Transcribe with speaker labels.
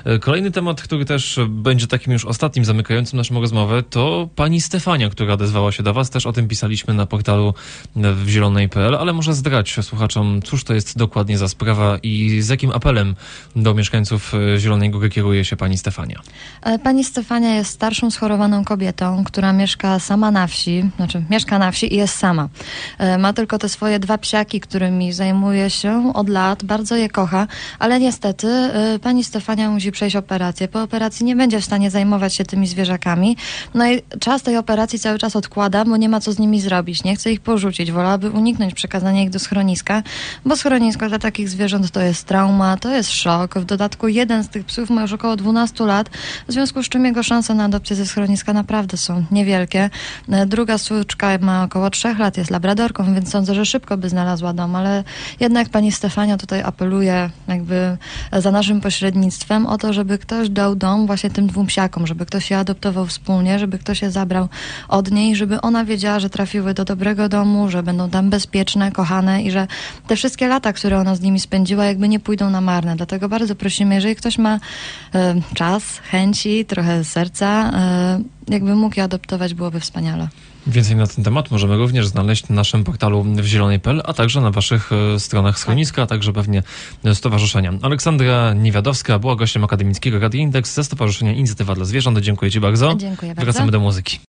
Speaker 1: Kolejny temat, który też będzie takim już ostatnim, zamykającym naszą rozmowę, to pani Stefania, która odezwała się do was. Też o tym pisaliśmy na portalu w zielonej.pl, ale może zdrać słuchaczom, cóż to jest dokładnie za sprawa i z jakim apelem do mieszkańców Zielonej Góry kieruje się pani Stefania.
Speaker 2: Pani Stefania jest starszą, schorowaną kobietą, która mieszka sama na wsi, mieszka na wsi i jest sama. Ma tylko te swoje 2 psiaki, którymi zajmuje się od lat, bardzo je kocha, ale niestety pani Stefania musi przejść operację. Po operacji nie będzie w stanie zajmować się tymi zwierzakami. No i czas tej operacji cały czas odkłada, bo nie ma co z nimi zrobić. Nie chce ich porzucić. Wolałaby uniknąć przekazania ich do schroniska, bo schronisko dla takich zwierząt to jest trauma, to jest szok. W dodatku jeden z tych psów ma już około 12 lat, w związku z czym jego szanse na adopcję ze schroniska naprawdę są niewielkie. Druga córeczka ma około 3 lat, jest labradorką, więc sądzę, że szybko by znalazła dom, ale jednak pani Stefania tutaj apeluje jakby za naszym pośrednictwem o to, żeby ktoś dał dom właśnie tym 2 psiakom, żeby ktoś je adoptował wspólnie, żeby ktoś je zabrał od niej, żeby ona wiedziała, że trafiły do dobrego domu, że będą tam bezpieczne, kochane i że te wszystkie lata, które ona z nimi spędziła, jakby nie pójdą na marne. Dlatego bardzo prosimy, jeżeli ktoś ma czas, chęci, trochę serca, jakby mógł je adoptować, byłoby wspaniale.
Speaker 1: Więcej na ten temat możemy również znaleźć na naszym portalu w zielonej.pl, a także na waszych stronach schroniska, a także pewnie stowarzyszenia. Aleksandra Niewiadowska była gościem akademickiego Radia Indeks ze Stowarzyszenia Inicjatywa dla Zwierząt. Dziękuję ci bardzo.
Speaker 2: Dziękuję bardzo.
Speaker 1: Wracamy do muzyki.